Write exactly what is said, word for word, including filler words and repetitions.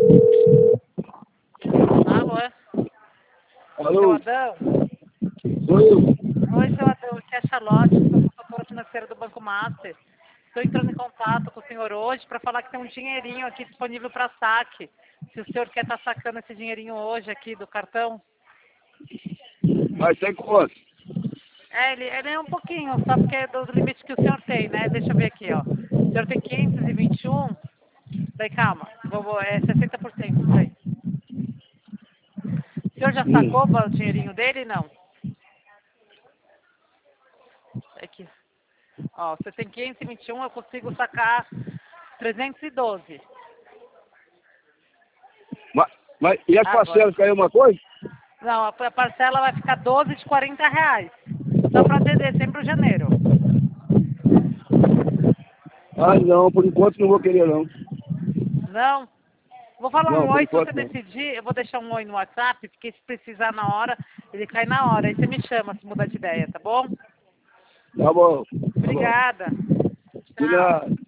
Alô, é? Alô? Seu Adão? Sou eu. Oi, seu Adão, aqui é a Charlotte, sou consultora financeira do Banco Master. Estou entrando em contato com o senhor hoje para falar que tem um dinheirinho aqui disponível para saque. Se o senhor quer estar sacando esse dinheirinho hoje aqui do cartão. Mas tem quanto? É, ele, ele é um pouquinho, só porque é do limite que o senhor tem, né? Deixa eu ver aqui, ó. O senhor tem quinhentos e vinte e um. Daí, calma, vou, vou, é sessenta por cento isso aí. O senhor já Hum. sacou o dinheirinho dele? Não. Aqui. Ó, você tem quinhentos e vinte e um, eu consigo sacar trezentos e doze. Mas, mas, e as Agora. parcelas caiu uma coisa? Não, a a parcela vai ficar doze de quarenta reais. Só para dezembro e janeiro. Ah, não, por enquanto não vou querer, não. Não? Vou falar Não, um por oi, se você enquanto não. decidir, eu vou deixar um oi no WhatsApp, porque se precisar na hora, ele cai na hora. Aí você me chama se mudar de ideia, tá bom? Tá bom, tá bom. Obrigada. De Tchau. nada.